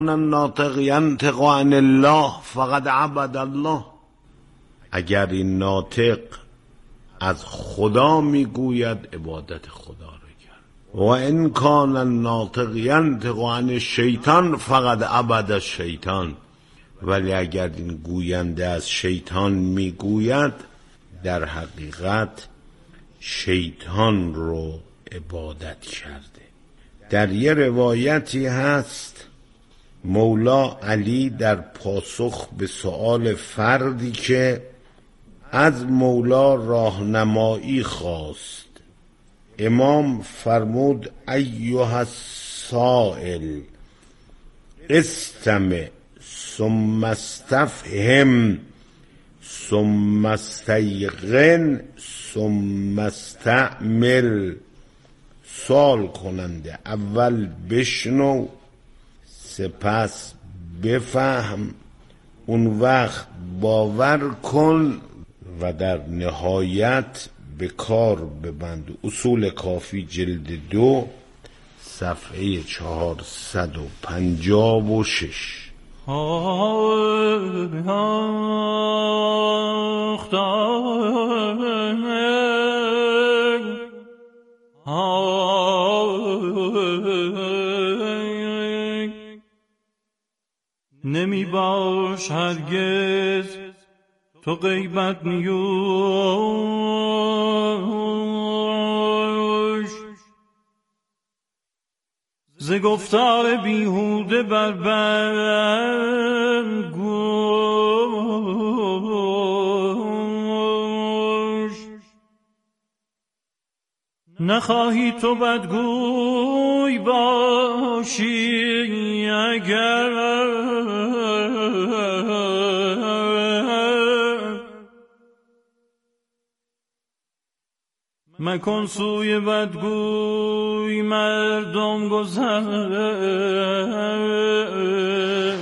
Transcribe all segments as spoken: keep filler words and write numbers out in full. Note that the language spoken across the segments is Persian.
الناطق ینطق عن الله فقد عبد الله. اگر این ناطق از خدا میگوید عبادت خدا رو کرد. و ان کان الناطق ینطق عن الشیطان فقد عبد الشیطان. ولی اگر این گوینده از شیطان میگوید در حقیقت شیطان رو عبادت کرده. در یه روایتی هست مولا علی در پاسخ به سؤال فردی که از مولا راهنمایی خواست، امام فرمود ایها السائل استمع ثم استفهم ثم استیقن ثم استعمل. سوال کننده اول بشنو سپس بفهم، اون وقت باور کن و در نهایت به کار ببند. اصول کافی جلد دو صفحه چهارصد و پنجاه و شش. نمی باش هرگز تو غیبت نیوش، ز گفتار بیهوده بر بند گوش. نخواهی تو بدگوی باشی اگر مکن سوی بدگوی مردم گذر.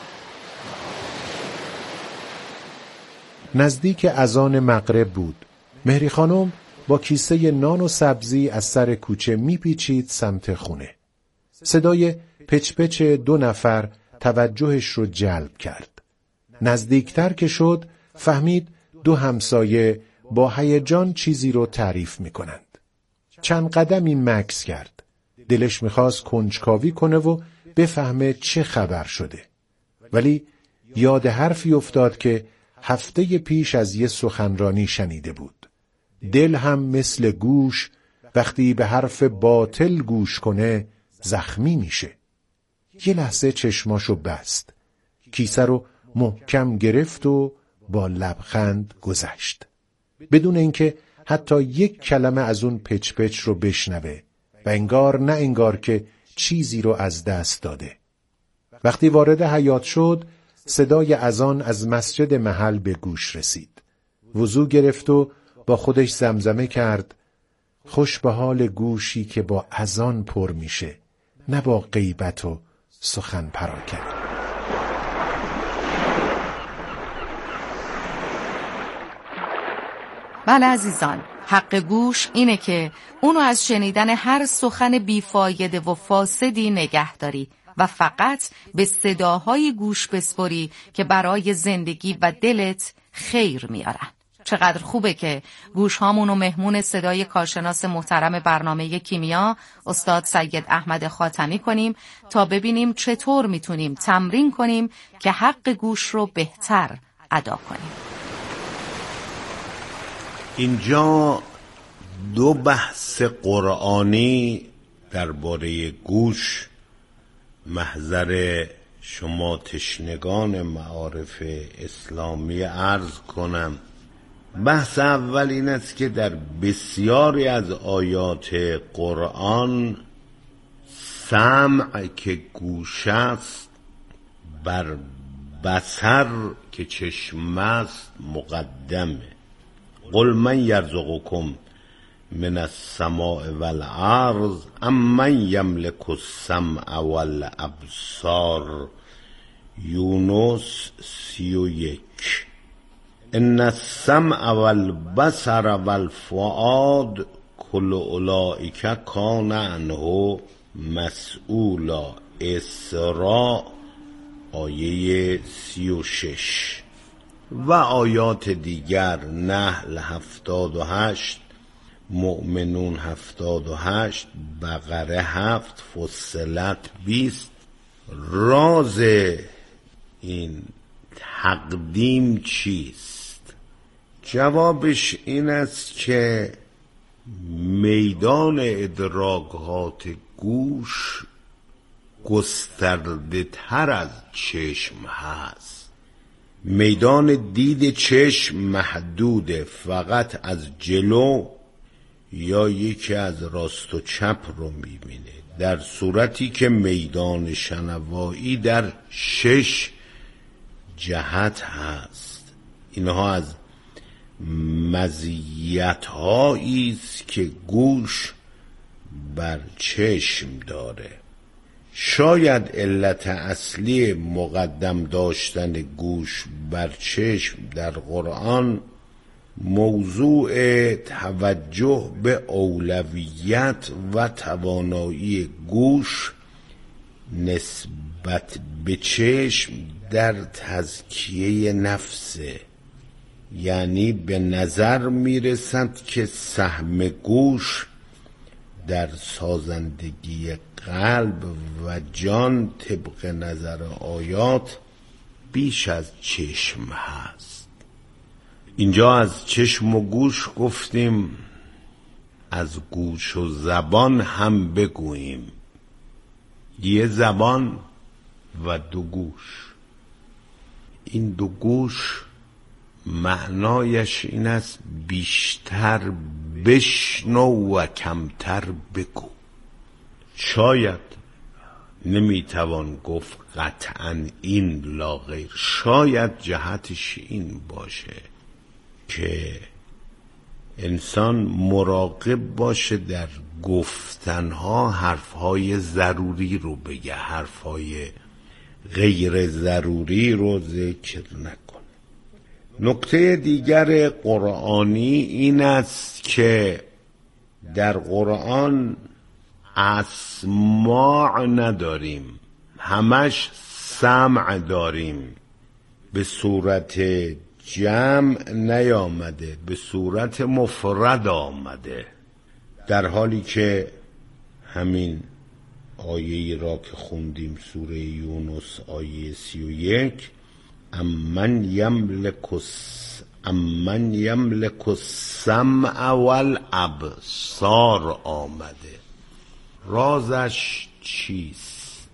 نزدیک اذان مغرب بود. مهری خانم با کیسه نان و سبزی از سر کوچه میپیچید سمت خونه. صدای پچ پچ دو نفر توجهش رو جلب کرد. نزدیکتر که شد فهمید دو همسایه با هیجان چیزی رو تعریف میکنند. چند قدمی مکث کرد. دلش میخواست کنجکاوی کنه و بفهمه چه خبر شده. ولی یاد حرفی افتاد که هفته پیش از یه سخنرانی شنیده بود. دل هم مثل گوش وقتی به حرف باطل گوش کنه زخمی میشه. یه لحظه چشماشو بست. کیسه رو محکم گرفت و با لبخند گذشت. بدون اینکه حتی یک کلمه از اون پچ پچ رو بشنوه و انگار نه انگار که چیزی رو از دست داده. وقتی وارد حیاط شد صدای اذان از مسجد محل به گوش رسید. وضو گرفت و با خودش زمزمه کرد خوش به حال گوشی که با اذان پر میشه، نه با غیبت و سخن پراکنی. بله عزیزان، حق گوش اینه که اونو از شنیدن هر سخن بیفایده و فاسدی نگه داری و فقط به صداهای گوش بسپری که برای زندگی و دلت خیر میارن. چقدر خوبه که گوش هامونو مهمون صدای کارشناس محترم برنامه کیمیا استاد سید احمد خاتمی کنیم تا ببینیم چطور میتونیم تمرین کنیم که حق گوش رو بهتر ادا کنیم. اینجا دو بحث قرآنی درباره گوش محضر شما تشنگان معارف اسلامی عرض کنم. بحث اول این است که در بسیاری از آیات قرآن سمع که گوش است بر بصر که چشم است مقدمه. قل من یرزقکم من السماء والارض ام من یملک السمع والابصار. یونس سی و یک. ان السمع والبصر والفؤاد کل اولئک کان عنه مسئولا. اسراء آیه سی و شش و آیات دیگر نحل هفتاد و هشت، مؤمنون هفتاد و هشت، بقره هفت، فصلت بیست. راز این تقدیم چیست؟ جوابش این است که میدان ادراکات گوش گسترده تر از چشم هست. میدان دید چشم محدوده، فقط از جلو یا یکی از راست و چپ رو میبینه، در صورتی که میدان شنوایی در شش جهت هست. اینها از مزیت‌هایی است که گوش بر چشم داره. شاید علت اصلی مقدم داشتن گوش بر چشم در قرآن موضوع توجه به اولویت و توانایی گوش نسبت به چشم در تزکیه نفسه. یعنی به نظر میرسد که سهم گوش در سازندگی قلب و جان طبق نظر آیات بیش از چشم هست. اینجا از چشم و گوش گفتیم، از گوش و زبان هم بگوییم. یه زبان و دو گوش. این دو گوش معنایش این است بیشتر بشنو و کمتر بگو. شاید نمیتوان گفت قطعا این لا غیر، شاید جهتش این باشه که انسان مراقب باشه در گفتنها حرفهای ضروری رو بگه، حرفهای غیر ضروری رو ذکر نکنه. نکته دیگر قرآنی این است که در قرآن اسماع نداریم، همش سمع داریم. به صورت جمع نیامده، به صورت مفرد آمده، در حالی که همین آیه را که خوندیم سوره یونس آیه سی و یک، امن یملک امن یملک السمع والابصار آمده. رازش چیست؟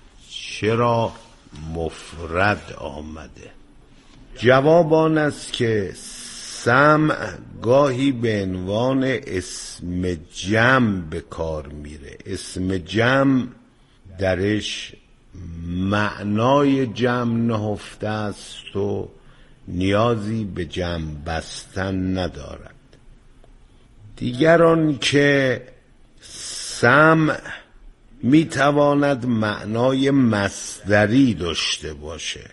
چرا مفرد آمده؟ جواب آن است که سمع گاهی به عنوان اسم جمع به کار میره. اسم جمع درش معنای جمع نهفته است و نیازی به جمع بستن ندارد. دیگران که سمع میتواند معنای مصدری داشته باشه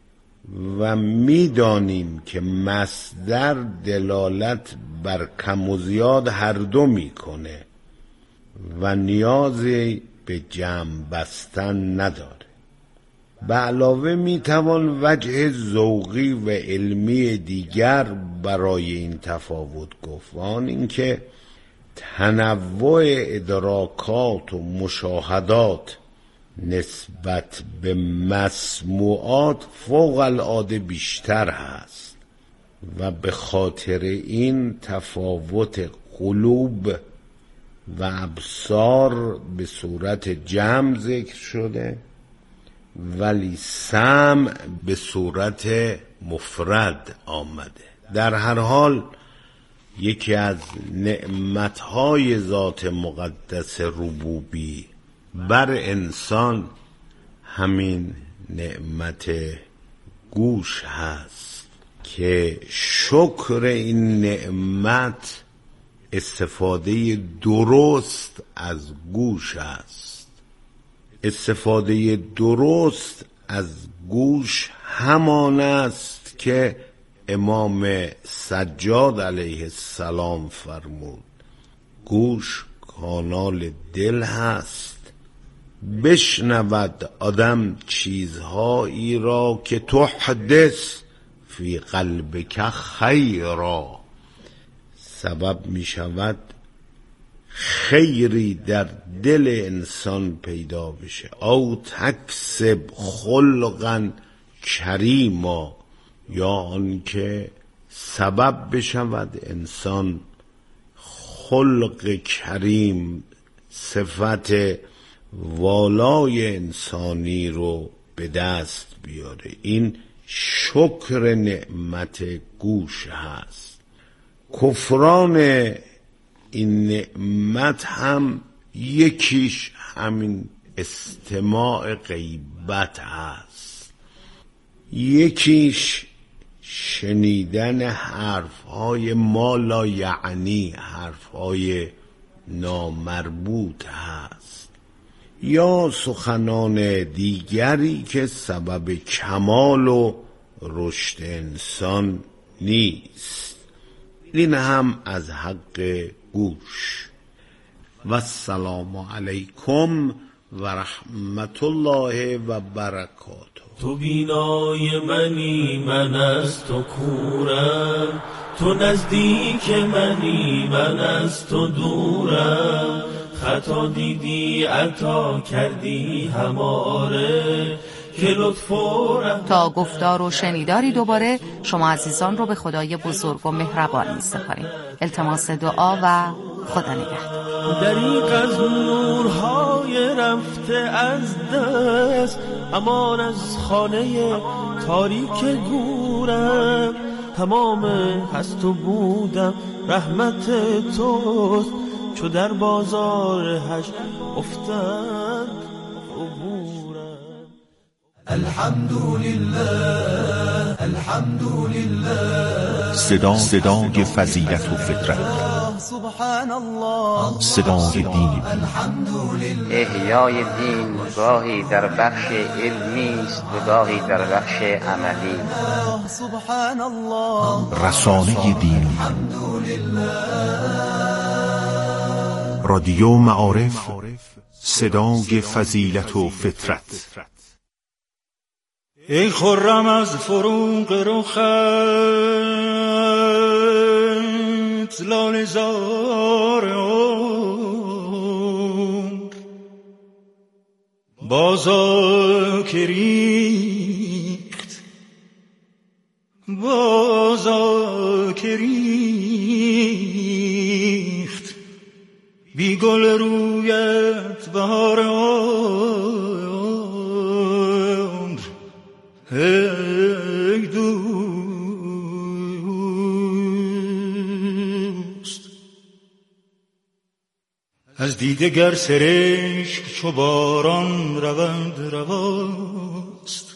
و میدانیم که مصدر دلالت بر کم و زیاد هر دو میکنه و نیازی به جمع بستن نداره. به علاوه میتوان وجه ذوقی و علمی دیگر برای این تفاوت گفت، آن اینکه تنوع ادراکات و مشاهدات نسبت به مسموعات فوق العاده بیشتر هست و به خاطر این تفاوت قلوب و ابصار به صورت جمع ذکر شده، ولی سمع به صورت مفرد آمده. در هر حال یکی از نعمتهای ذات مقدس ربوبی بر انسان همین نعمت گوش هست که شکر این نعمت استفاده درست از گوش است. استفاده درست از گوش همان است که امام سجاد علیه السلام فرمود: گوش کانال دل هست بشنود آدم چیزهایی را که تحدث فی قلبک خیرا، سبب می شود خیری در دل انسان پیدا بشه. او تکسب خلقا کریما، یا آن که سبب بشود انسان خلق کریم، صفت والای انسانی رو به دست بیاره. این شکر نعمت گوش هست. کفران این نعمت هم یکیش همین استماع غیبت هست، یکیش شنیدن حرفهای ما لا یعنی، حرفهای نامربوط هست، یا سخنان دیگری که سبب کمال و رشد انسان نیست. این هم از حق گوش. و السلام علیکم و رحمت الله و برکاته. تو بینای منی من از تو کورم، تو نزدیک منی من از تو دورم، خطا دیدی عطا کردی هماره که لطف و رحمت. تا گفتار و شنیداری دوباره شما عزیزان رو به خدای بزرگ و مهربان می‌سپاریم. التماس دعا و خدا نگهدار. دریغ از نورهای رفته از دست، امان از خانه تاریک گورم، تمام هست و بودم رحمت توست، چو در بازار هشت افتاد عبورم. الحمدلله الحمدلله. صدا صدای فضیلت و فطرت، سبحان الله، صدای دین. احیای دین گاهی در بخش علمی است و گاهی در بخش عملی. سبحان الله. رسانه دین، رادیو معارف، صدای فضیلت و فطرت. ای خرم از فروغ رخت لاله زار عمر، بازا که ریخت بازا که ریخت، بی گل رویت بهار عمر. ای دوست از دیده گر سرشک چو باران رود رواست،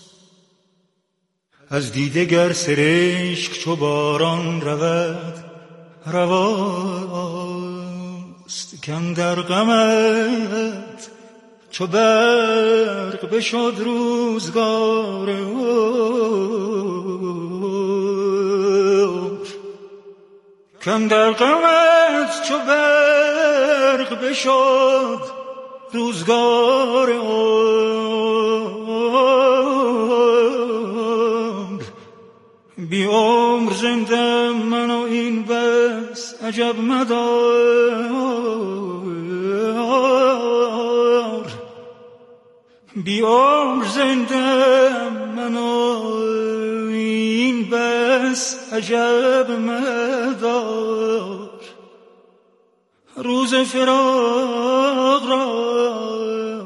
از دیده گر سرشک چو باران رود رواست، کم در غمت چو برق بشد روزگار عمر، کم در غمت چو برق بشد روزگار عمر. بی عمر زنده من و این بس عجب مدار، بی عمر زنده من و این بس عجب مدار. روز فراق را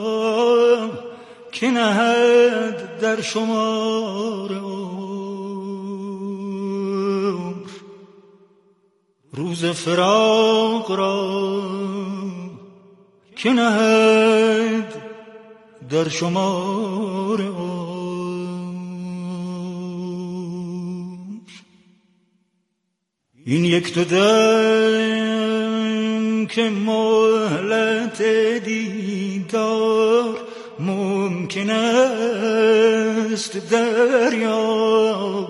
که نهد در شمار عمر، روز فراق را که نهد در شمار عمر. این یک دو دم که مهلت دیدار ممکن است، دریاب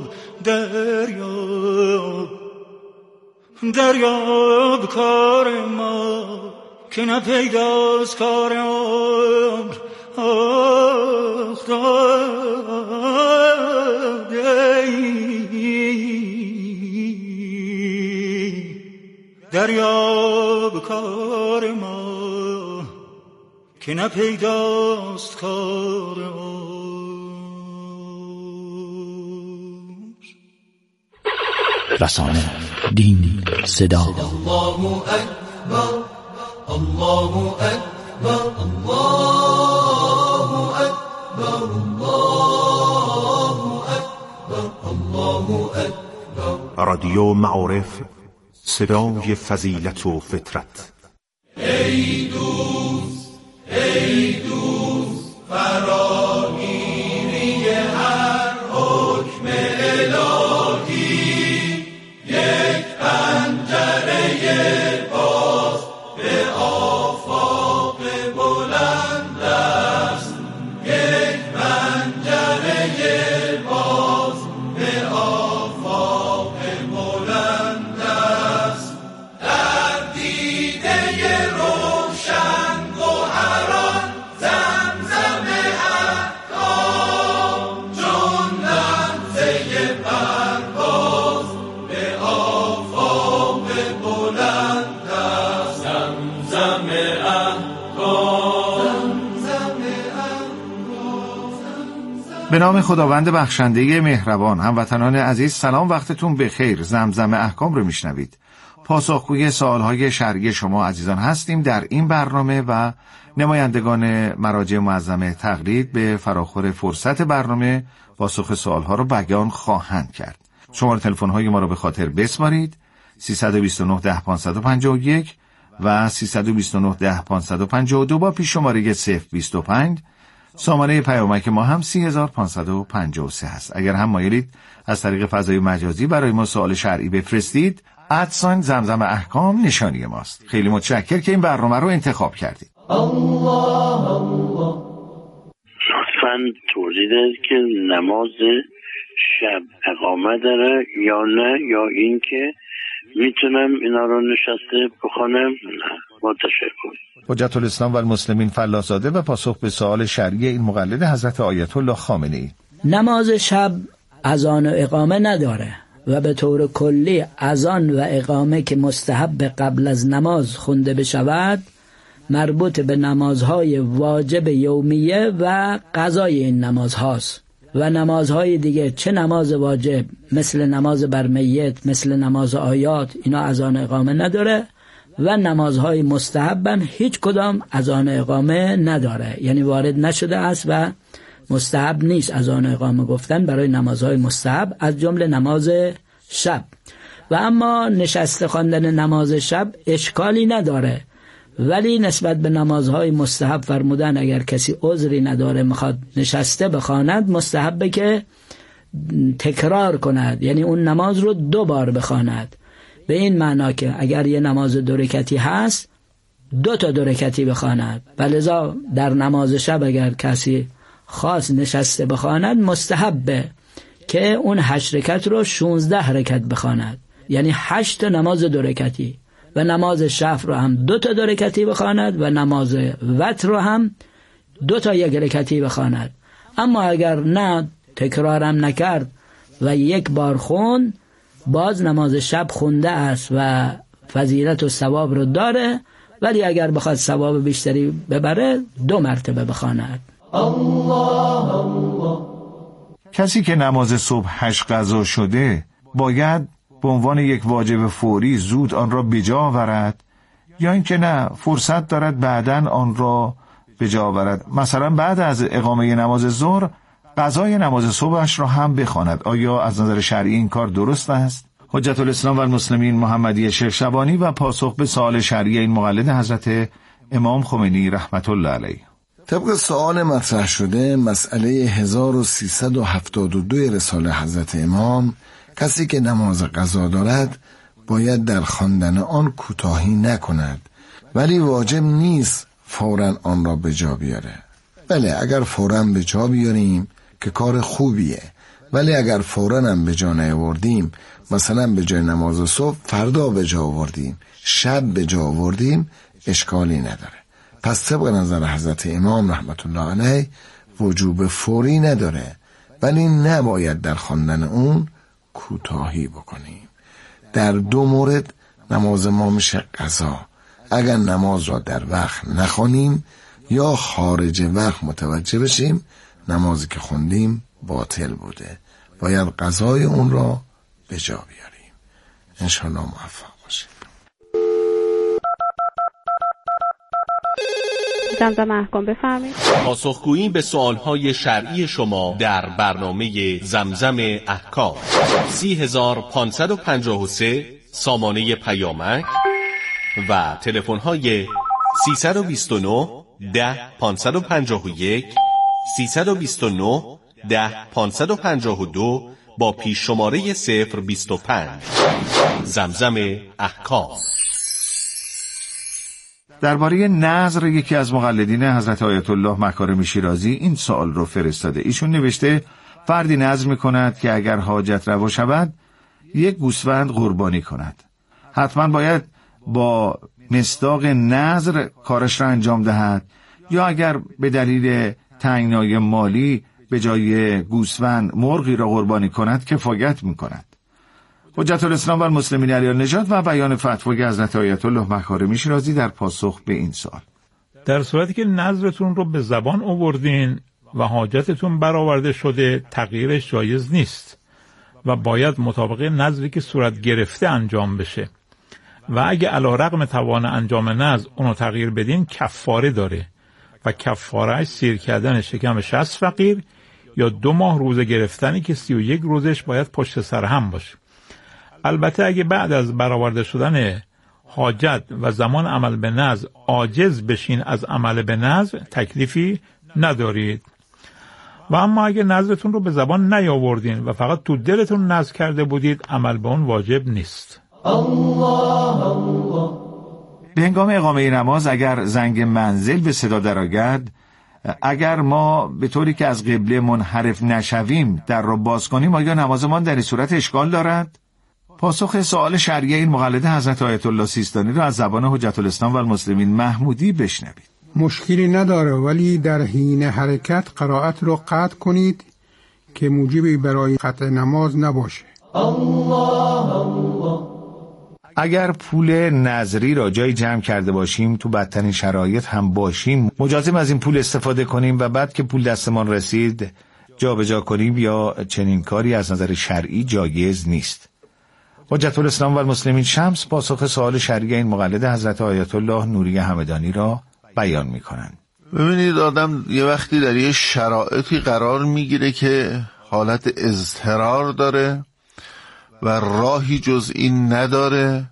دریاب دریاب کار ما که نپیداست کار عمر. آخ دریاب کار ما که نپیداست کار عمر. رسانه، دین، صدا. الله اکبر، الله اکبر، الله اکبر، الله اکبر، الله اکبر. رادیو معارف، صدای فضیلت و فطرت. ای دوست، ای دوست، فراگیری هر حکم الهی، یک پنجره باز به آفاق بلند است، یک پنجره باز به آفاق بلند است. در دیده روشن گوهران زمزم احکام، چون لمسه پرواز به آفاق بلند است. زمزم احکام، زمزم احکام. به نام خداوند بخشنده مهربان. هموطنان عزیز، سلام، وقتتون بخیر. زمزم احکام رو میشنوید. پاسخگوی سوالهای شرعی شما عزیزان هستیم در این برنامه و نمایندگان مراجع معظمه تقلید به فراخور فرصت برنامه پاسخ سوالها رو بیان خواهند کرد. شماره تلفن‌های ما رو به خاطر بسپارید: سیصد و بیست و نه ده پانصد و پنجاه و یک و سیصد و بیست و نه ده پانصد و پنجاه و دو با پیش شماره صفر بیست و پنج. سامانه پیامک ما هم سی هزار و پانصد و پنجاه و سه هست. اگر هم مایلید از طریق فضای مجازی برای ما سوال شرعی بفرستید، ادساین زمزم احکام نشانی ماست. خیلی متشکر که این برنامه رو انتخاب کردید. الله الله. لطفاً توضیح دهید که نماز شب اقامه داره یا نه، یا این که میتونم اینا رو نشسته بخونم؟ نه، با تشکر. حجت الاسلام و المسلمین فلاح‌زاده و پاسخ به سوال شرعی این مقلد حضرت آیت الله خامنه‌ای. نماز شب اذان و اقامه نداره و به طور کلی اذان و اقامه که مستحب قبل از نماز خونده بشود مربوط به نمازهای واجب یومیه و قضای این نمازهاست و نمازهای دیگه، چه نماز واجب مثل نماز بر میت، مثل نماز آیات، اینا اذان اقامه نداره و نمازهای مستحب هم هیچ کدام اذان اقامه نداره، یعنی وارد نشده است و مستحب نیست اذان اقامه گفتن برای نمازهای مستحب از جمله نماز شب. و اما نشسته خواندن نماز شب اشکالی نداره، ولی نسبت به نمازهای مستحب فرمودن اگر کسی عذری نداره میخواد نشسته بخواند، مستحبه که تکرار کند، یعنی اون نماز رو دو بار بخواند، به این معنا که اگر یه نماز دو رکعتی هست دو تا دو رکعتی بخواند. ولذا در نماز شب اگر کسی خاص نشسته بخواند مستحبه که اون هشت رکعت رو شونزده رکعت بخواند، یعنی هشت نماز دو رکعتی، و نماز شفع رو هم دو تا دو رکعتی بخواند و نماز وتر رو هم دو تا یک رکعتی بخواند. اما اگر نه تکرارم نکرد و یک بار خون، باز نماز شب خونده است و فضیلت و ثواب رو داره، ولی اگر بخواد ثواب بیشتری ببره دو مرتبه بخواند. الله الله. کسی که نماز صبحش قضا شده باید به عنوان یک واجب فوری زود آن را به جا آورد، یا اینکه نه فرصت دارد بعداً آن را به جا آورد، مثلا بعد از اقامه نماز ظهر قضای نماز صبحش را هم بخواند؟ آیا از نظر شرعی این کار درست است؟ حجت الاسلام و المسلمین محمدی شیخ شبانی و پاسخ به سوال شرعی این مقلد حضرت امام خمینی رحمت الله علیه. طبق سوال مطرح شده، مسئله هزار و سیصد و هفتاد و دو رساله حضرت امام، کسی که نماز قضا دارد باید در خواندن آن کوتاهی نکند، ولی واجب نیست فوراً آن را به جا بیاره. بله، اگر فوراً به جا بیاریم که کار خوبیه، ولی اگر فوراً هم به جا نیاوردیم، مثلا به جای نماز صبح فردا به جا آوردیم، شب به جا آوردیم، اشکالی نداره. پس طبق نظر حضرت امام رحمت الله علیه وجوب فوری نداره، ولی نباید در خواندن اون کوتاهی بکنیم. در دو مورد نماز ما میشه قضا اگر نماز را در وقت نخوانیم یا خارج وقت متوجه بشیم نمازی که خوندیم باطل بوده، باید قضای اون را به جا بیاریم. انشاءالله موفق باشیم. زمزمه احکام بفرمایید. پاسخگویی به سوالهای شرعی شما در برنامه زمزم احکام. سی هزار پانصد و پنجاه و سه سامانه پیامک و تلفن‌های سیصد و بیست و نه ده پانصد و پنجاه و یک، سیصد و بیست و نه ده پانصد و پنجاه و دو با پیش شماره صفر بیست و پنج. زمزم احکام. درباره نظر یکی از مقلدین حضرت آیت الله مکارم شیرازی این سوال رو فرستاده. ایشون نوشته فردی نظر می‌کند که اگر حاجت روا شود یک گوسفند قربانی کند. حتما باید با مصداق نظر کارش را انجام دهد یا اگر به دلیل تنگنای مالی به جای گوسفند مرغی را قربانی کند کفایت می‌کند. حجت الاسلام و المسلمین علی النجات و بیان فتوای حضرت آیت الله مکارم شیرازی در پاسخ به این سوال. در صورتی که نظرتون رو به زبان آوردین و حاجتتون برآورده شده تغییرش جایز نیست و باید مطابق نظری که صورت گرفته انجام بشه و اگه علی رغم توان انجام نظر اونو تغییر بدین کفاره داره و کفارهش سیر کردن شکم شصت فقیر یا دو ماه روزه گرفتنی که سی و یک روزش باید پشت سر هم باشه. البته اگه بعد از برآورده شدن حاجت و زمان عمل به نظر عاجز بشین از عمل به نظر تکلیفی ندارید. و اما اگه نظرتون رو به زبان نیاوردین و فقط تو دلتون نظر کرده بودید عمل به اون واجب نیست. الله الله. به هنگام اقامه نماز اگر زنگ منزل به صدا درآید، اگر ما به طوری که از قبله منحرف نشویم در رو باز کنیم آیا نمازمان در این صورت اشکال دارد؟ پاسخ سوال شرعی این مقلد حضرت آیت الله سیستانی را از زبان حجت الاسلام و المسلمین محمودی بشنوید. مشکلی نداره، ولی در حین حرکت قرائت رو قطع کنید که موجبی برای قطع نماز نباشه. الله الله. اگر پول نظری را جای جمع کرده باشیم تو بدترین شرایط هم باشیم مجازیم از این پول استفاده کنیم و بعد که پول دستمان رسید جا به جا کنیم یا چنین کاری از نظر شرعی جایز نیست. حجت الاسلام و المسلمین شمس پاسخ سوال شرعی این مقلد حضرت آیت الله نوری همدانی را بیان می کنند. ببینید آدم یه وقتی در یه شرایطی قرار میگیره که حالت اضطرار داره و راهی جز این نداره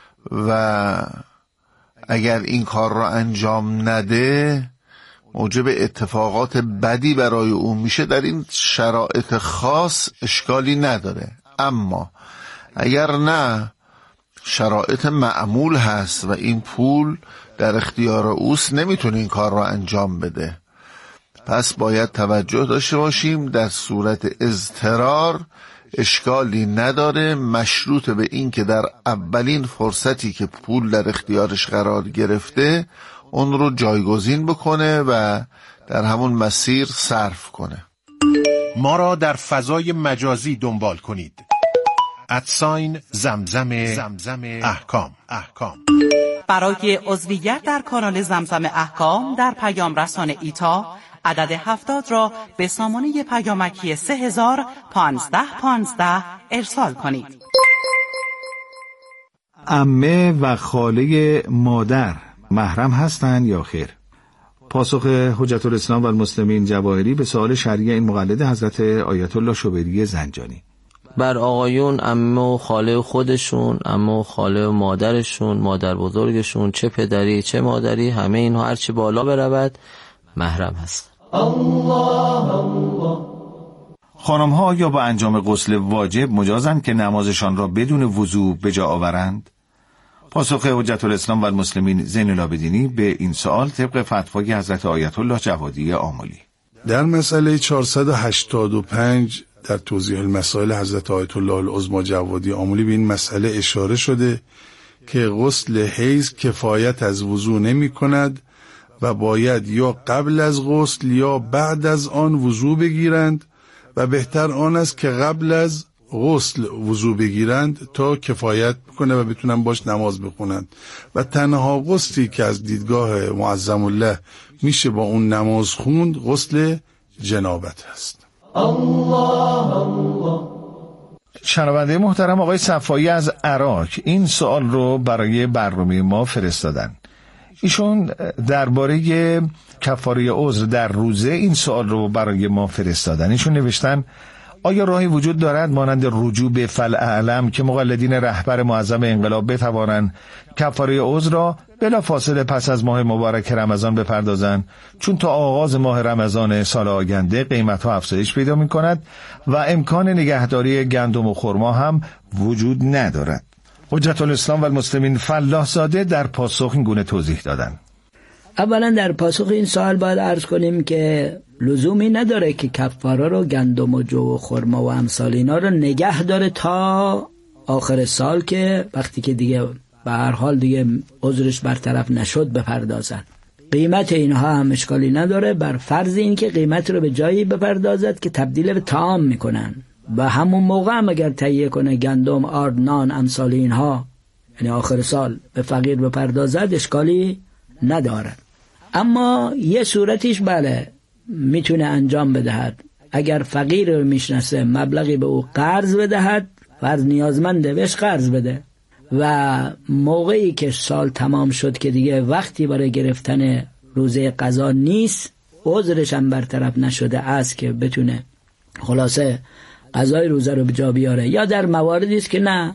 و اگر این کار را انجام نده موجب اتفاقات بدی برای او میشه. در این شرایط خاص اشکالی نداره، اما اگر نه شرایط معمول هست و این پول در اختیار اوست نمیتونه این کار را انجام بده، پس باید توجه داشته باشیم در صورت اضطرار اشکالی نداره، مشروط به این که در اولین فرصتی که پول در اختیارش قرار گرفته اون رو جایگزین بکنه و در همون مسیر صرف کنه. ما را در فضای مجازی دنبال کنید. ادساین زمزم زمزم احکام احکام. برای عضویت در کانال زمزم احکام در پیام رسان ایتا عدد هفتاد را به سامانه پیامکی سه هزار پانزده پانزده ارسال کنید. عمه و خاله مادر محرم هستند یا خیر؟ پاسخ حجت الاسلام و المسلمین جواهری به سوال شرعی این مقلد حضرت آیت الله شوبری زنجانی. بر آقایون عمه و خاله خودشون، عمه و خاله و مادرشون، مادر بزرگشون، چه پدری چه مادری، همه اینها هرچی بالا برود محرم هست. الله الله. خانم ها یا با انجام غسل واجب مجازند که نمازشان را بدون وضو به جا آورند؟ پاسخ حجت الاسلام و المسلمین زین العابدینی به این سوال طبق فتوای حضرت آیت الله جوادی آملی. در مسئله چهارصد و هشتاد و پنج در توضیح المسائل حضرت آیت الله العظمی جوادی آملی به این مسئله اشاره شده که غسل حیض کفایت از وضو نمی کند و باید یا قبل از غسل یا بعد از آن وضو بگیرند و بهتر آن است که قبل از غسل وضو بگیرند تا کفایت کنه و بتونن باش نماز بخونند و تنها غسلی که از دیدگاه معظم الله میشه با اون نماز خوند غسل جنابت هست. الله الله. شنونده محترم آقای صفایی از عراق این سوال رو برای برنامه ما فرستادن. ایشون درباره کفاره عذر در روزه این سوال رو برای ما فرستادن. ایشون نوشتن آیا راهی وجود دارد مانند رجوع به فالاعلم که مقلدین رهبر معظم انقلاب بتوانند کفاره عذر را بلا فاصله پس از ماه مبارک رمضان بپردازند، چون تا آغاز ماه رمضان سال آینده قیمت‌ها افزایش پیدا می‌کند و امکان نگهداری گندم و خرما هم وجود ندارد. حجت الاسلام و المسلمین فلاح زاده در پاسخ این گونه توضیح دادند. اولا در پاسخ این سوال باید عرض کنیم که لزومی نداره که کفاره رو گندم و جو و خرما و امثال اینا رو نگه داره تا آخر سال که وقتی که دیگه به هر حال دیگه عذرش برطرف نشد بپردازن. قیمت اینها هم اشکالی نداره، بر فرض این که قیمت رو به جایی بپردازد که تبدیل به طعام میکنن و همون موقع هم اگر تهیه کنه گندم، آرد، نان، امثال اینها، یعنی آخر سال به فقیر بپردازد اشکالی ندارد. اما یه صورتیش بله میتونه انجام بدهد. اگر فقیر رو میشناسه مبلغی به او قرض بدهد، فرض نیازمنده بهش قرض بده و موقعی که سال تمام شد که دیگه وقتی برای گرفتن روزه قضا نیست، عذرش هم برطرف نشده است که بتونه خلاصه قضای روزه رو به جا بیاره، یا در مواردی است که نه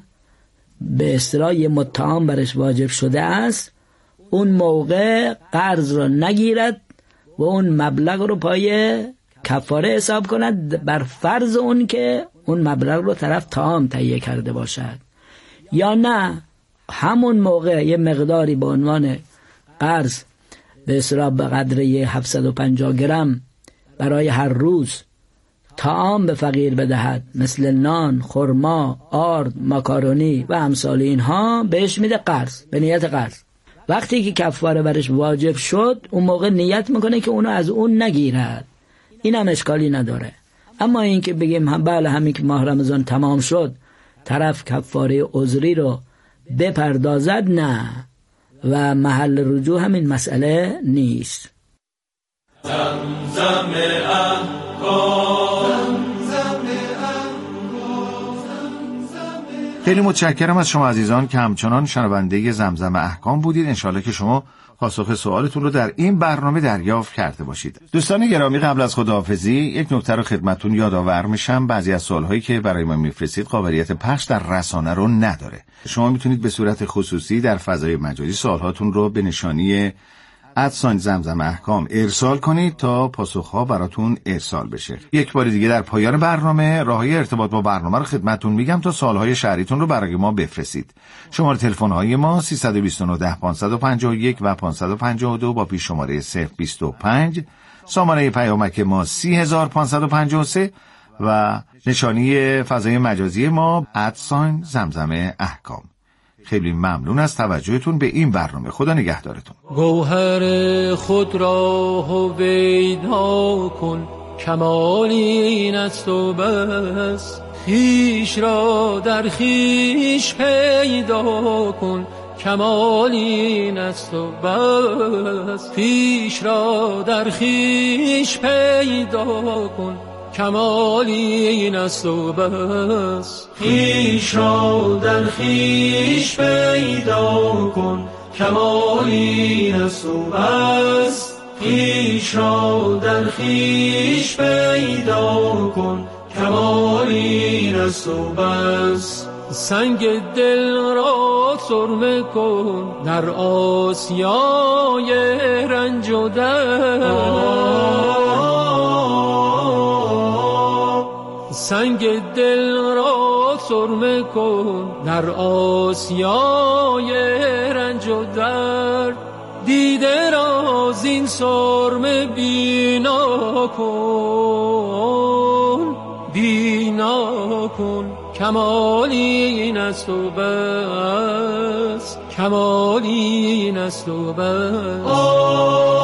به اصطلاح یه متهم برش واجب شده است، اون موقع قرض رو نگیرد و اون مبلغ رو پای کفاره حساب کند بر فرض اون که اون مبلغ رو طرف طعام تهیه کرده باشد، یا نه همون موقع یه مقداری به عنوان قرض به اصطلاح به قدر هفتصد و پنجاه گرم برای هر روز طعام به فقیر بدهد، مثل نان، خرما، آرد، ماکارونی و امثال اینها، بهش میده قرض به نیت قرض. وقتی که کفاره برش واجب شد اون موقع نیت میکنه که اونو از اون نگیرد، این هم اشکالی نداره. اما این که بگیم هم بله همین که ماه رمضان تمام شد طرف کفاره عذری رو بپردازد، نه، و محل رجوع همین مسئله نیست. زمزم احکام. خیلی متشکرم از شما عزیزان که همچنان شنونده زمزم احکام بودید. انشالله که شما پاسخ سوالتون رو در این برنامه دریافت کرده باشید. دوستان گرامی، قبل از خداحافظی یک نکته رو خدمتتون یادآور میشم. بعضی از سوالهایی که برای ما میفرستید قابلیت پخش در رسانه رو نداره. شما میتونید به صورت خصوصی در فضای مجازی سوالهاتون رو به نشانی ادساین زمزم احکام ارسال کنید تا پاسخها براتون ارسال بشه. یک بار دیگه در پایان برنامه راههای ارتباط با برنامه رو خدمتتون میگم تا سوالهای شهریتون رو برای ما بفرستید. شماره تلفن‌های ما سیصد و بیست و نه پانصد و پنجاه و یک و پانصد و پنجاه و دو با پیش شماره صفر بیست و پنج، سامانه پیامک ما سی هزار و پانصد و پنجاه و سه و نشانی فضای مجازی ما ادساین زمزم احکام. خیلی ممنون از توجهتون به این برنامه. خدا نگهدارتون. گوهر خود را هویدا کن، کمال این است و بس. خویش را در خویش پیدا کن، کمال این است و بس. خویش را در خویش پیدا کن، کمال این است و بس. خویش را در خویش پیدا کن، کمال این است و بس. خویش را در خویش پیدا کن، کمال این است و بس. سنگ دل را سرمه کن در آسیای رنج و درد. سنگ دل را سرمه کن در آسیای رنج و درد. دیده را زین سرمه بینا کن، بینا کن، کمال این است و بس. کمال این است و بس.